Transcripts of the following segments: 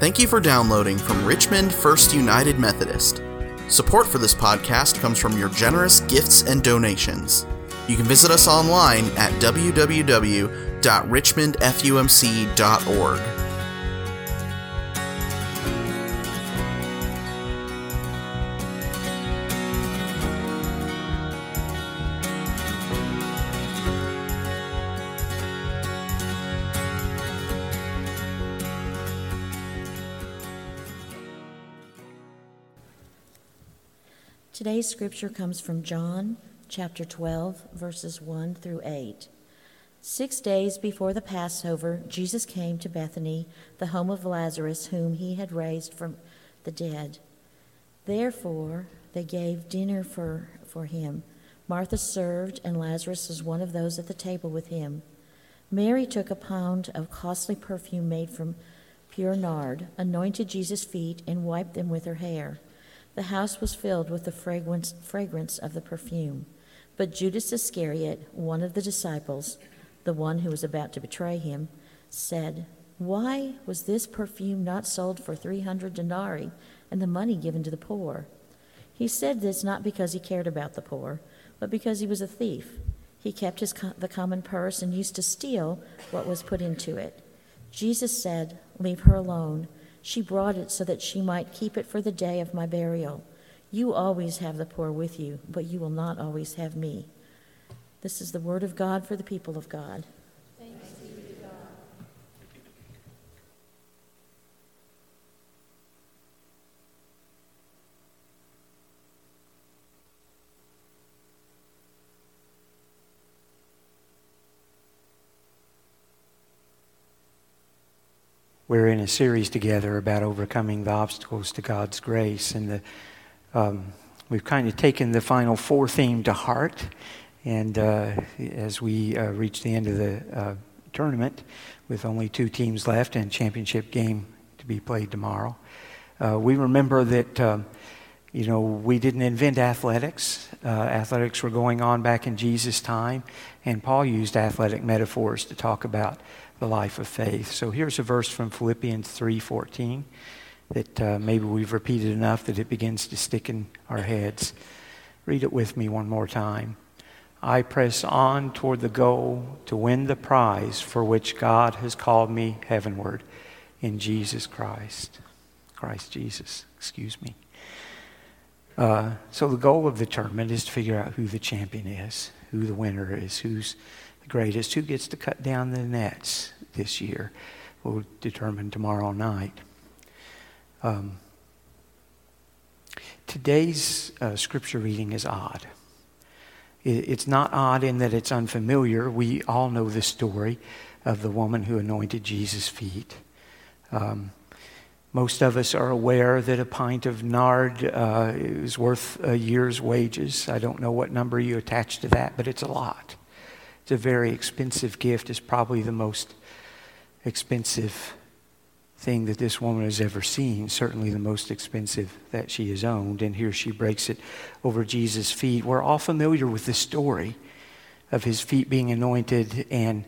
Thank you for downloading from Richmond First United Methodist. Support for this podcast comes from your generous gifts and donations. You can visit us online at www.richmondfumc.org. Today's scripture comes from John chapter 12, verses 1 through 8. 6 days before the Passover, Jesus came to Bethany, the home of Lazarus, whom he had raised from the dead. Therefore, they gave dinner for him. Martha served, and Lazarus was one of those at the table with him. Mary took a pound of costly perfume made from pure nard, anointed Jesus' feet, and wiped them with her hair. The house was filled with the fragrance of the perfume. But Judas Iscariot, one of the disciples, the one who was about to betray him, said, "Why was this perfume not sold for 300 denarii and the money given to the poor?" He said this not because he cared about the poor, but because he was a thief. He kept the common purse and used to steal what was put into it. Jesus said, "Leave her alone. She brought it so that she might keep it for the day of my burial. You always have the poor with you, but you will not always have me." This is the word of God for the people of God. Thanks be to God. We're in a series together about overcoming the obstacles to God's grace, and we've kind of taken the final four theme to heart. And as we reach the end of the tournament, with only 2 teams left and championship game to be played tomorrow, we remember that we didn't invent athletics. Athletics were going on back in Jesus' time, and Paul used athletic metaphors to talk about the life of faith. So here's a verse from Philippians 3:14 that maybe we've repeated enough that it begins to stick in our heads. Read it with me one more time. "I press on toward the goal to win the prize for which God has called me heavenward in Jesus Christ." Christ Jesus, excuse me. So the goal of the tournament is to figure out who the champion is, who the winner is, who's the greatest, who gets to cut down the nets this year. We'll determine tomorrow night. Today's scripture reading is odd. It's not odd in that it's unfamiliar. We all know the story of the woman who anointed Jesus' feet. Most of us are aware that a pint of nard is worth a year's wages. I don't know what number you attach to that, but it's a lot. It's a very expensive gift. It's probably the most expensive thing that this woman has ever seen, certainly the most expensive that she has owned. And here she breaks it over Jesus' feet. We're all familiar with the story of his feet being anointed and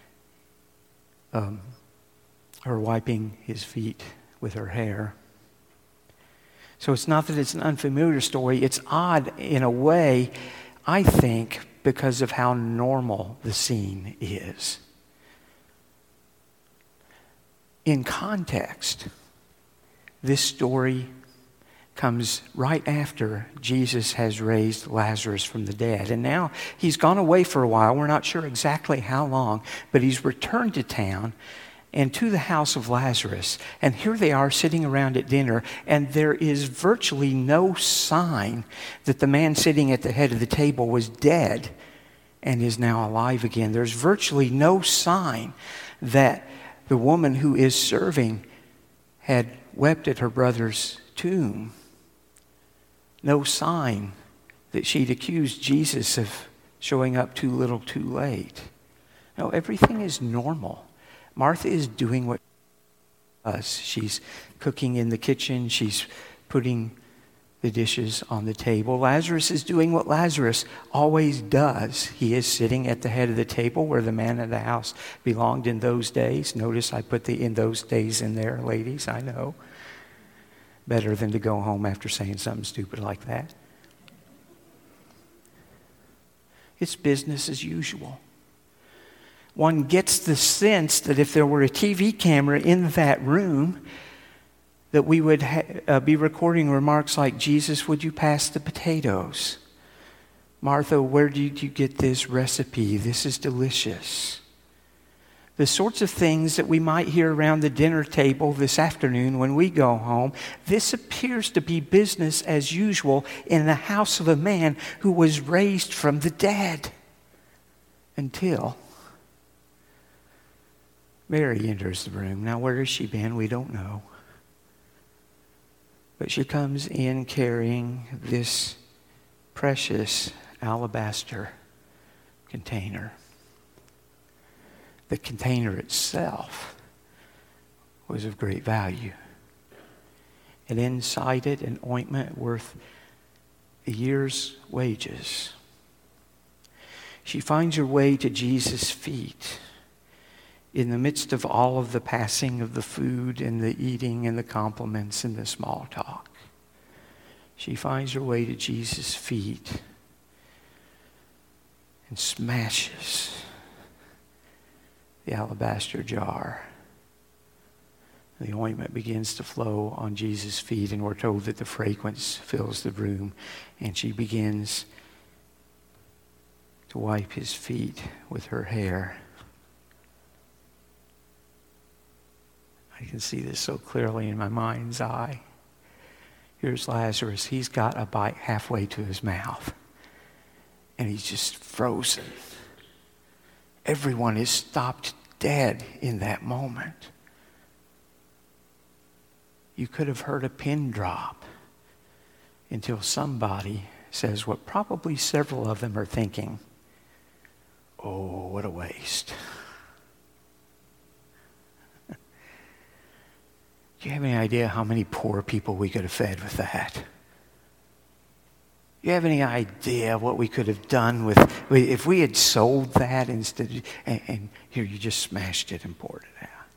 her wiping his feet with her hair. So it's not that it's an unfamiliar story. It's odd in a way, I think, because of how normal the scene is. In context, this story comes right after Jesus has raised Lazarus from the dead. And now he's gone away for a while. We're not sure exactly how long, but he's returned to town and to the house of Lazarus. And here they are sitting around at dinner, and there is virtually no sign that the man sitting at the head of the table was dead and is now alive again. There's virtually no sign that the woman who is serving had wept at her brother's tomb. No sign that she'd accused Jesus of showing up too little too late. No, everything is normal. Martha is doing what she does. She's cooking in the kitchen. She's putting the dishes on the table. Lazarus is doing what Lazarus always does. He is sitting at the head of the table where the man of the house belonged in those days. Notice I put the "in those days" in there, ladies, I know. Better than to go home after saying something stupid like that. It's business as usual. One gets the sense that if there were a TV camera in that room, that we would be recording remarks like, "Jesus, would you pass the potatoes? Martha, where did you get this recipe? This is delicious." The sorts of things that we might hear around the dinner table this afternoon when we go home. This appears to be business as usual in the house of a man who was raised from the dead. Until Mary enters the room. Now, where has she been? We don't know. But she comes in carrying this precious alabaster container. The container itself was of great value. And inside it, an ointment worth a year's wages. She finds her way to Jesus' feet in the midst of all of the passing of the food and the eating and the compliments and the small talk. She finds her way to Jesus' feet and smashes the alabaster jar. The ointment begins to flow on Jesus' feet, and we're told that the fragrance fills the room, and she begins to wipe his feet with her hair. I can see this so clearly in my mind's eye. Here's Lazarus. He's got a bite halfway to his mouth, and he's just frozen. Everyone is stopped dead in that moment. You could have heard a pin drop until somebody says what probably several of them are thinking. "Oh, what a waste." Do you have any idea how many poor people we could have fed with that? Do you have any idea what we could have done with if we had sold that instead and here you just smashed it and poured it out?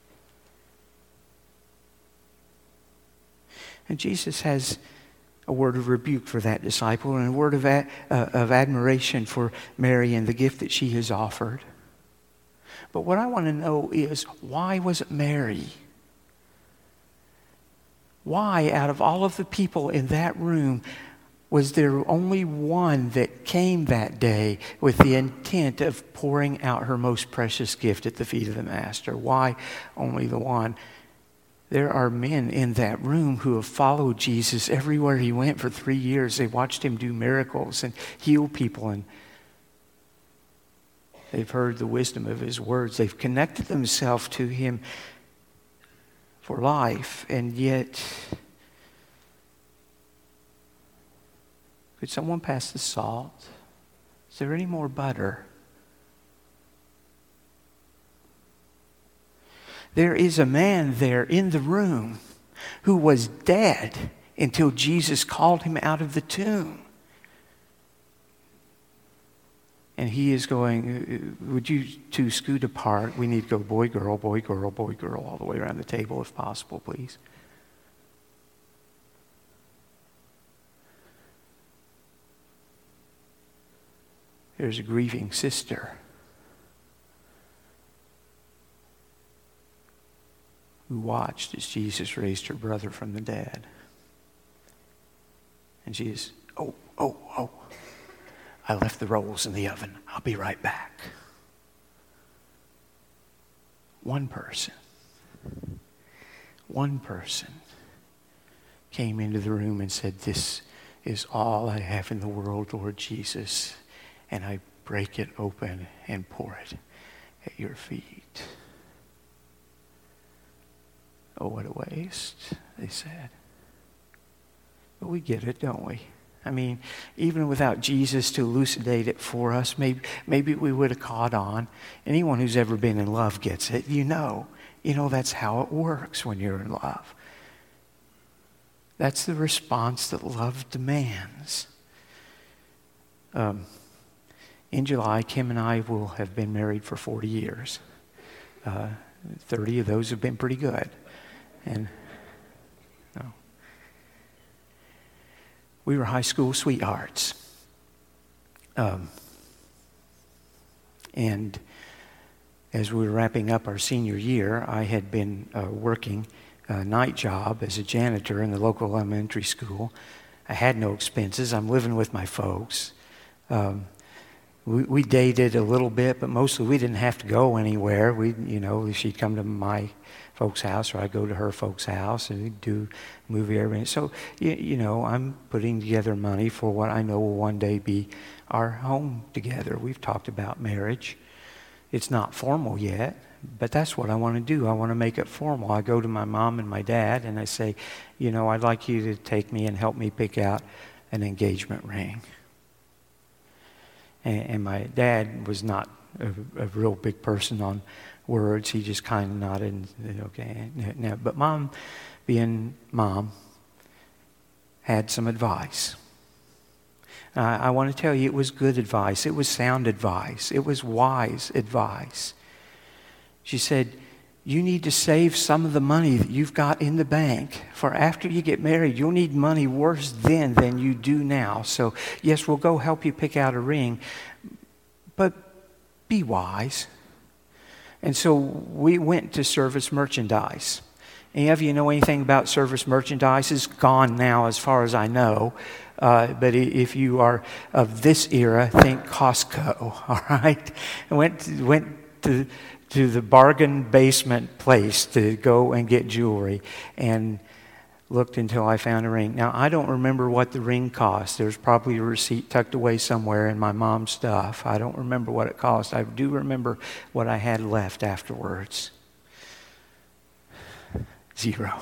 And Jesus has a word of rebuke for that disciple and a word of admiration for Mary and the gift that she has offered. But what I want to know is, why was it Mary? Why, out of all of the people in that room, was there only one that came that day with the intent of pouring out her most precious gift at the feet of the Master? Why only the one? There are men in that room who have followed Jesus everywhere he went for 3 years. They watched him do miracles and heal people, and they've heard the wisdom of his words. They've connected themselves to him for life, and yet, could someone pass the salt? Is there any more butter? There is a man there in the room who was dead until Jesus called him out of the tomb. And he is going, "Would you two scoot apart? We need to go boy, girl, boy, girl, boy, girl, all the way around the table if possible, please." There's a grieving sister who watched as Jesus raised her brother from the dead. And she is, oh, I left the rolls in the oven. I'll be right back. One person came into the room and said, "This is all I have in the world, Lord Jesus, and I break it open and pour it at your feet." "Oh, what a waste," they said. But we get it, don't we? I mean, even without Jesus to elucidate it for us, maybe we would have caught on. Anyone who's ever been in love gets it. You know that's how it works when you're in love. That's the response that love demands. In July, Kim and I will have been married for 40 years. 30 of those have been pretty good. And no. We were high school sweethearts. And as we were wrapping up our senior year, I had been working a night job as a janitor in the local elementary school. I had no expenses. I'm living with my folks. We dated a little bit, but mostly we didn't have to go anywhere. She'd come to my folks' house, or I'd go to her folks' house, and we'd do movie everything. So, I'm putting together money for what I know will one day be our home together. We've talked about marriage. It's not formal yet, but that's what I want to do. I want to make it formal. I go to my mom and my dad, and I say, I'd like you to take me and help me pick out an engagement ring. And my dad was not a real big person on words. He just kind of nodded and said, okay. Now, but Mom, being Mom, had some advice. I want to tell you, it was good advice. It was sound advice. It was wise advice. She said, you need to save some of the money that you've got in the bank, for after you get married, you'll need money worse then than you do now. So, yes, we'll go help you pick out a ring, but be wise. And so we went to Service Merchandise. Any of you know anything about Service Merchandise? It's gone now as far as I know. But if you are of this era, think Costco, all right? I went to the bargain basement place to go and get jewelry, and looked until I found a ring. Now, I don't remember what the ring cost. There's probably a receipt tucked away somewhere in my mom's stuff. I don't remember what it cost. I do remember what I had left afterwards. 0.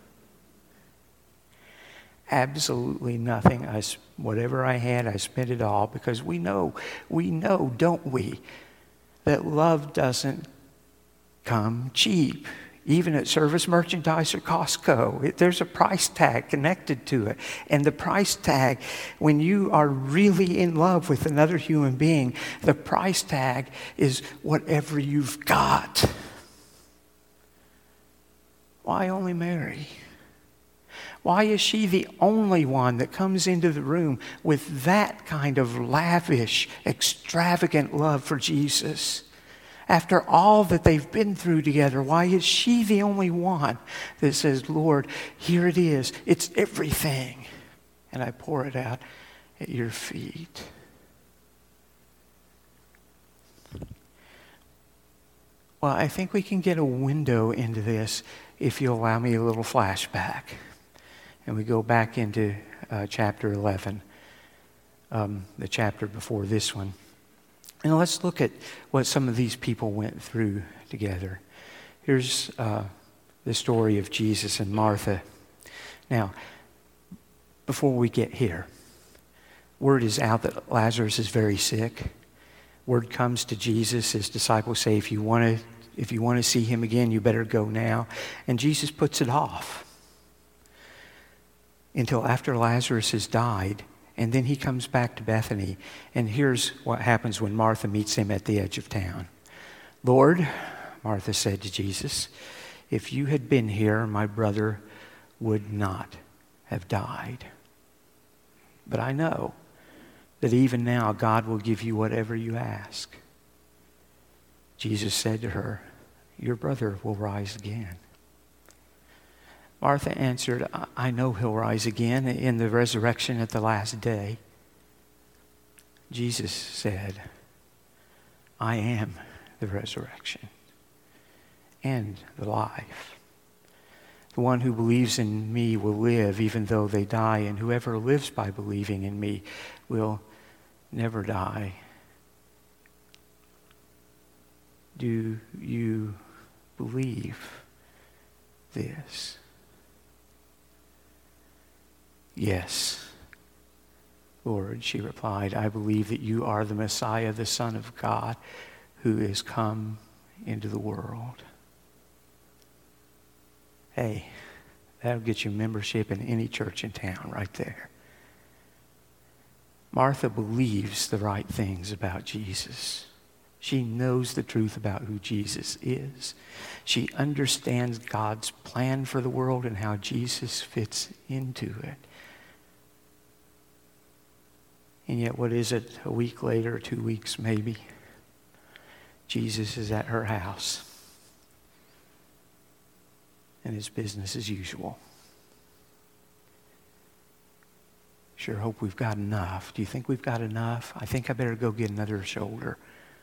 Absolutely nothing. Whatever I had, I spent it all, because we know, don't we, that love doesn't come cheap. Even at Service Merchandise or Costco, there's a price tag connected to it. And the price tag, when you are really in love with another human being, the price tag is whatever you've got. Why only Mary? Why is she the only one that comes into the room with that kind of lavish, extravagant love for Jesus? After all that they've been through together, why is she the only one that says, Lord, here it is. It's everything. And I pour it out at your feet. Well, I think we can get a window into this if you allow me a little flashback. And we go back into chapter 11, the chapter before this one. And let's look at what some of these people went through together. Here's the story of Jesus and Martha. Now, before we get here, word is out that Lazarus is very sick. Word comes to Jesus. His disciples say, if you want to see him again, you better go now. And Jesus puts it off until after Lazarus has died. And then he comes back to Bethany. And here's what happens when Martha meets him at the edge of town. Lord, Martha said to Jesus, if you had been here, my brother would not have died. But I know that even now God will give you whatever you ask. Jesus said to her, your brother will rise again. Martha answered, I know he'll rise again in the resurrection at the last day. Jesus said, I am the resurrection and the life. The one who believes in me will live even though they die, and whoever lives by believing in me will never die. Do you believe this? Yes, Lord, she replied, I believe that you are the Messiah, the Son of God, who is come into the world. Hey, That'll get you membership in any church in town right there. Martha believes the right things about Jesus. She knows the truth about who Jesus is. She understands God's plan for the world and how Jesus fits into it. And yet, what is it, a week later, 2 weeks maybe? Jesus is at her house. And it's business as usual. Sure hope we've got enough. Do you think we've got enough? I think I better go get another shoulder.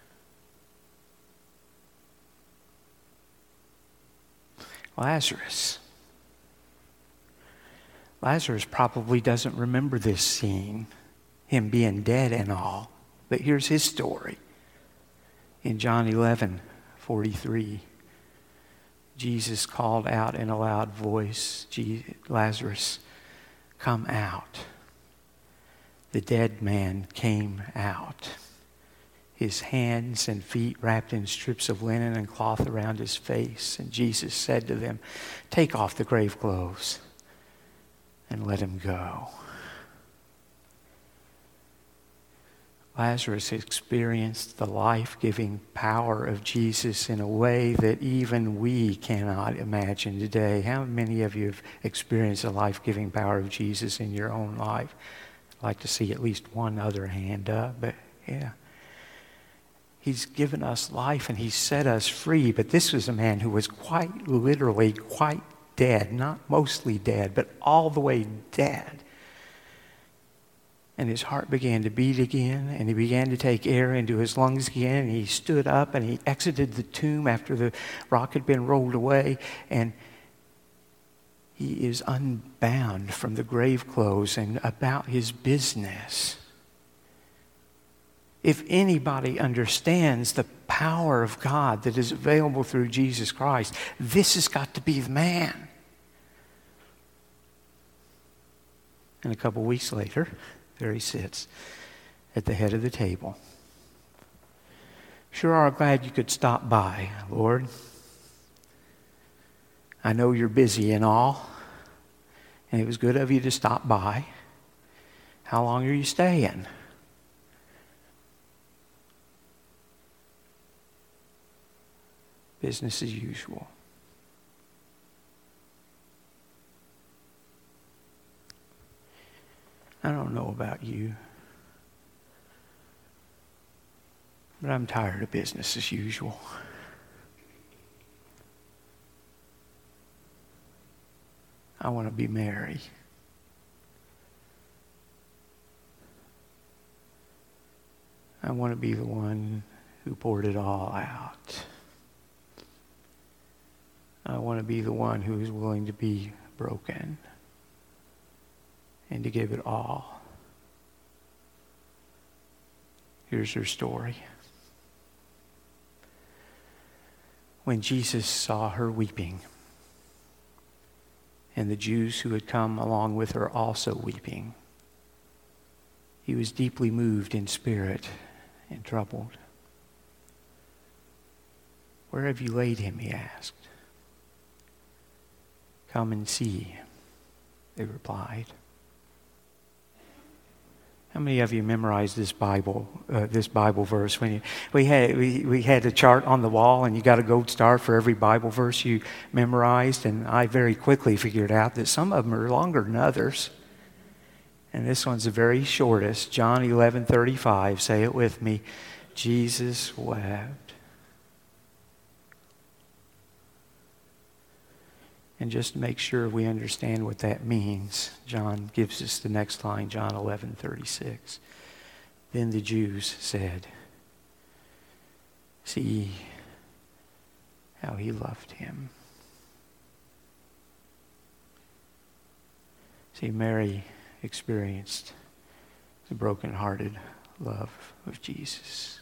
Lazarus probably doesn't remember this scene, him being dead and all. But here's his story. In John 11:43, Jesus called out in a loud voice, Lazarus, come out. The dead man came out, his hands and feet wrapped in strips of linen and cloth around his face. And Jesus said to them, take off the grave clothes and let him go. Lazarus experienced the life-giving power of Jesus in a way that even we cannot imagine today. How many of you have experienced the life-giving power of Jesus in your own life? I'd like to see at least one other hand up, but yeah. He's given us life and He's set us free, but this was a man who was quite literally quite dead, not mostly dead, but all the way dead. And his heart began to beat again, and he began to take air into his lungs again, and he stood up and he exited the tomb after the rock had been rolled away, and he is unbound from the grave clothes and about his business. If anybody understands the power of God that is available through Jesus Christ, this has got to be the man. And a couple weeks later, there he sits at the head of the table. Sure are glad you could stop by, Lord. I know you're busy and all, and it was good of you to stop by. How long are you staying? Business as usual. I don't know about you, but I'm tired of business as usual. I want to be Mary. I want to be the one who poured it all out. I want to be the one who is willing to be broken and to give it all. Here's her story. When Jesus saw her weeping, and the Jews who had come along with her also weeping, he was deeply moved in spirit and troubled. Where have you laid him? He asked. Come and see, they replied. How many of you memorized this Bible verse? When we had a chart on the wall, and you got a gold star for every Bible verse you memorized. And I very quickly figured out that some of them are longer than others. And this one's the very shortest. John 11:35. Say it with me. Jesus wept. And just to make sure we understand what that means, John gives us the next line, John 11:36. Then the Jews said, see how he loved him. See, Mary experienced the brokenhearted love of Jesus.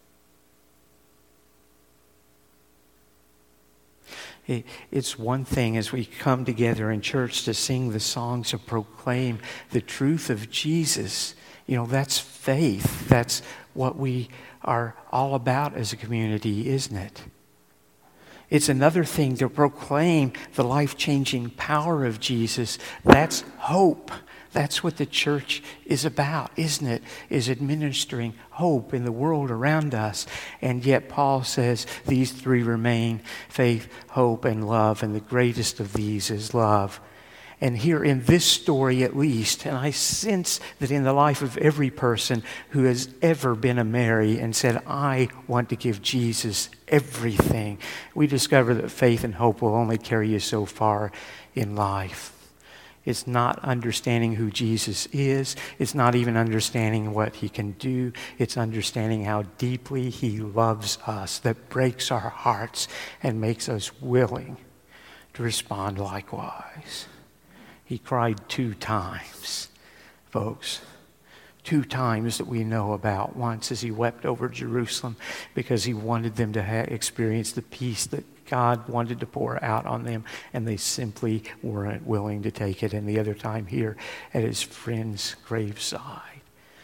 It's one thing as we come together in church to sing the songs to proclaim the truth of Jesus. You know, that's faith. That's what we are all about as a community, isn't it? It's another thing to proclaim the life-changing power of Jesus. That's hope. That's what the church is about, isn't it? Is administering hope in the world around us. And yet Paul says these three remain: faith, hope, and love. And the greatest of these is love. And here in this story at least, and I sense that in the life of every person who has ever been a Mary and said, I want to give Jesus everything, we discover that faith and hope will only carry you so far in life. It's not understanding who Jesus is. It's not even understanding what he can do. It's understanding how deeply he loves us that breaks our hearts and makes us willing to respond likewise. He cried 2 times, folks. 2 times that we know about. Once as he wept over Jerusalem because he wanted them to experience the peace that God wanted to pour out on them, and they simply weren't willing to take it. And the other time here at his friend's graveside.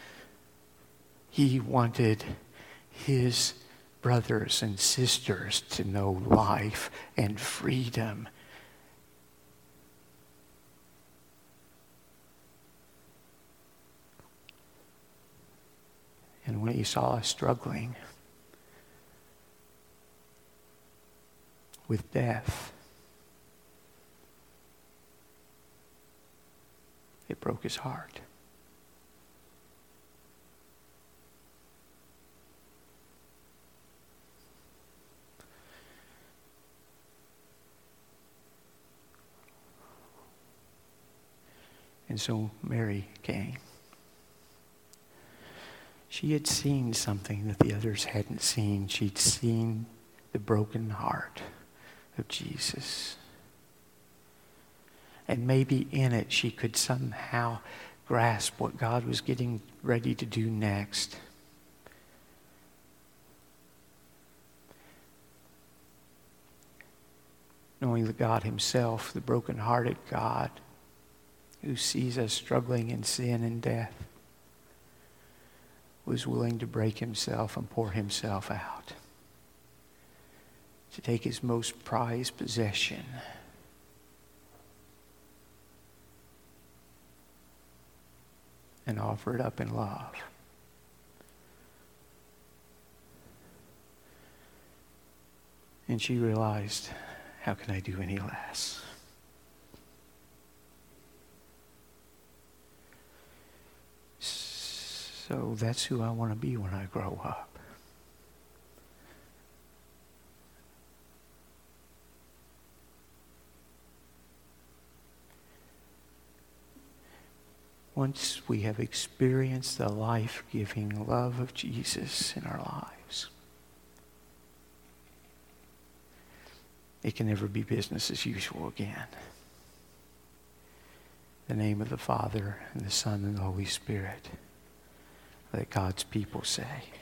He wanted his brothers and sisters to know life and freedom. And when he saw us struggling with death, it broke his heart. And so Mary came. She had seen something that the others hadn't seen. She'd seen the broken heart of Jesus. And maybe in it she could somehow grasp what God was getting ready to do next. Knowing that God himself, the broken-hearted God, who sees us struggling in sin and death, was willing to break himself and pour himself out, to take his most prized possession and offer it up in love. And she realized, how can I do any less? So that's who I want to be when I grow up. Once we have experienced the life-giving love of Jesus in our lives, it can never be business as usual again. In the name of the Father, and the Son, and the Holy Spirit, let God's people say.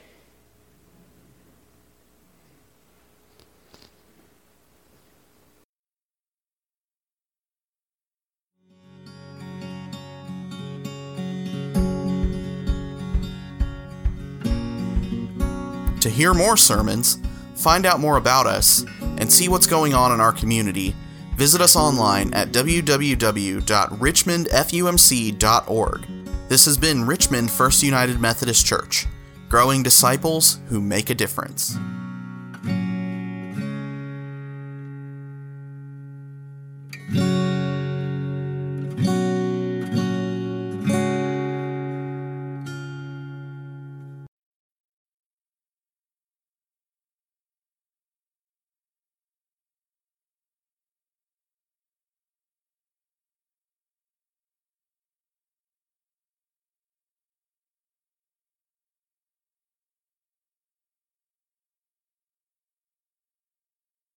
To hear more sermons, find out more about us, and see what's going on in our community, visit us online at www.richmondfumc.org. This has been Richmond First United Methodist Church, growing disciples who make a difference.